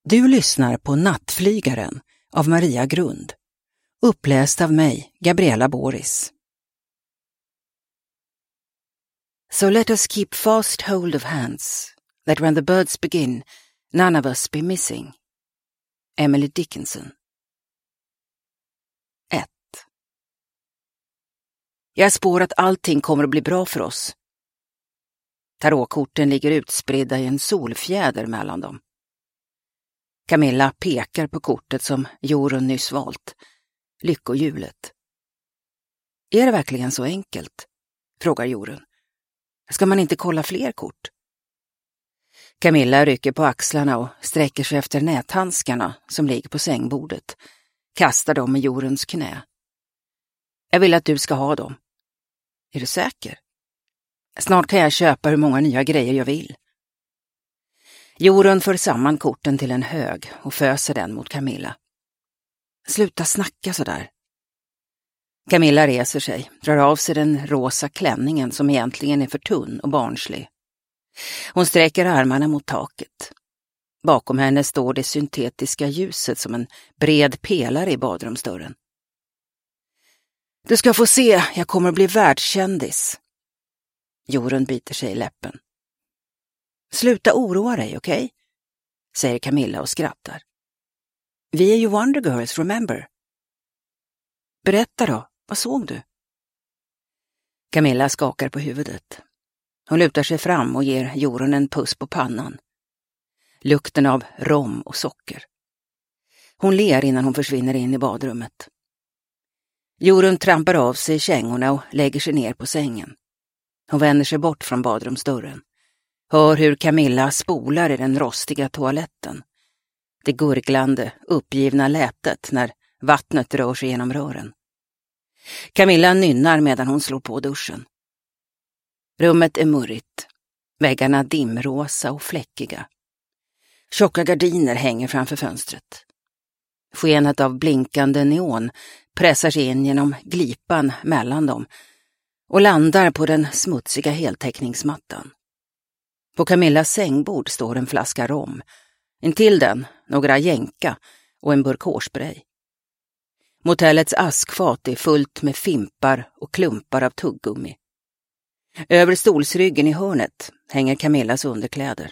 Du lyssnar på Nattflygaren av Maria Grund. Uppläst av mig, Gabriella Boris. So let us keep fast hold of hands, that when the birds begin, none of us be missing. Emily Dickinson. 1. Jag spår att allting kommer att bli bra för oss. Tarotkorten ligger utspridda i en solfjäder mellan dem. Camilla pekar på kortet som Jorun nyss valt. Lyckohjulet. Är det verkligen så enkelt? Frågar Jorun. Ska man inte kolla fler kort? Camilla rycker på axlarna och sträcker sig efter näthandskarna som ligger på sängbordet. Kastar dem i Joruns knä. Jag vill att du ska ha dem. Är du säker? Snart kan jag köpa hur många nya grejer jag vill. Jorun för samman korten till en hög och föser den mot Camilla. Sluta snacka så där. Camilla reser sig, drar av sig den rosa klänningen som egentligen är för tunn och barnslig. Hon sträcker armarna mot taket. Bakom henne står det syntetiska ljuset som en bred pelare i badrumsdörren. Du ska få se, jag kommer att bli världskändis. Jorun biter sig i läppen. Sluta oroa dig, okej? Säger Camilla och skrattar. Vi är ju Wonder Girls, remember? Berätta då, vad såg du? Camilla skakar på huvudet. Hon lutar sig fram och ger Jorun en puss på pannan. Lukten av rom och socker. Hon ler innan hon försvinner in i badrummet. Jorun trampar av sig kängorna och lägger sig ner på sängen. Hon vänder sig bort från badrumsdörren. Hör hur Camilla spolar i den rostiga toaletten. Det gurglande, uppgivna lätet när vattnet rör sig genom rören. Camilla nynnar medan hon slår på duschen. Rummet är murrigt. Väggarna dimrosa och fläckiga. Tjocka gardiner hänger framför fönstret. Skenet av blinkande neon pressar sig in genom glipan mellan dem och landar på den smutsiga heltäckningsmattan. På Camillas sängbord står en flaska rom. Intill den några jänka och en burk hårspray. Motellets askfat är fullt med fimpar och klumpar av tuggummi. Över stolsryggen i hörnet hänger Camillas underkläder.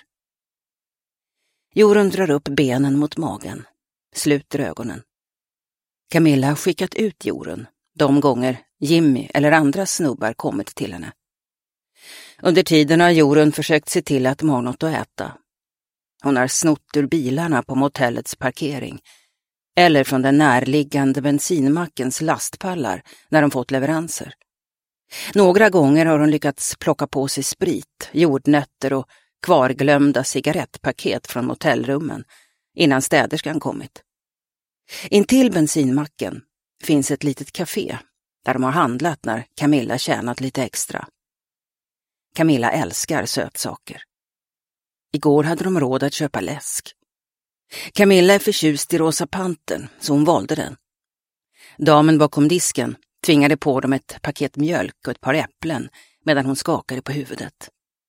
Jorun drar upp benen mot magen, sluter ögonen. Camilla har skickat ut Jorun de gånger Jimmy eller andra snubbar kommit till henne. Under tiden har Jorun försökt se till att de har något att äta. Hon har snott ur bilarna på motellets parkering eller från den närliggande bensinmackens lastpallar när de fått leveranser. Några gånger har hon lyckats plocka på sig sprit, jordnötter och kvarglömda cigarettpaket från motellrummen innan städerskan kommit. Intill bensinmacken finns ett litet café där de har handlat när Camilla tjänat lite extra. Camilla älskar sötsaker. Igår hade de råd att köpa läsk. Camilla är förtjust i rosa pantern, så hon valde den. Damen bakom disken tvingade på dem ett paket mjölk och ett par äpplen medan hon skakade på huvudet.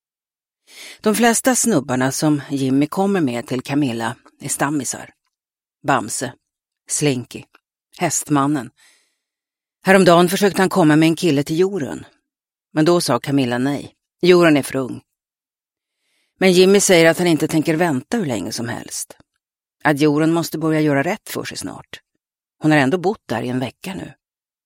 De flesta snubbarna som Jimmy kommer med till Camilla är stammisar. Bamse, Slinky, Hästmannen. Häromdagen försökte han komma med en kille till Jorun. Men då sa Camilla nej. Jorun är för ung. Men Jimmy säger att han inte tänker vänta hur länge som helst. Att Jorun måste börja göra rätt för sig snart. Hon har ändå bott där i en vecka nu.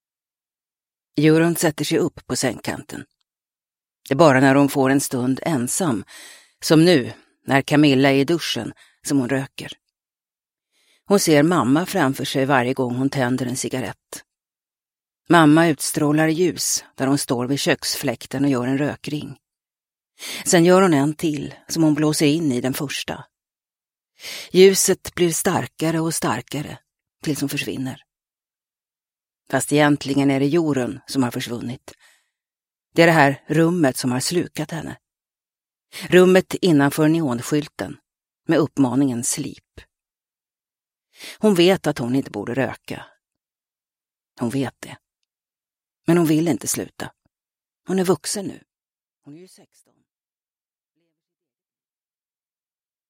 Jorun sätter sig upp på sängkanten. Det är bara när hon får en stund ensam, som nu när Camilla är i duschen, som hon röker. Hon ser mamma framför sig varje gång hon tänder en cigarett. Mamma utstrålar ljus där hon står vid köksfläkten och gör en rökring. Sen gör hon en till som hon blåser in i den första. Ljuset blir starkare och starkare tills hon försvinner. Fast egentligen är det Jorun som har försvunnit. Det är det här rummet som har slukat henne. Rummet innanför neonskylten med uppmaningen slip. Hon vet att hon inte borde röka. Hon vet det. Men hon vill inte sluta. Hon är vuxen nu. Hon är ju 16.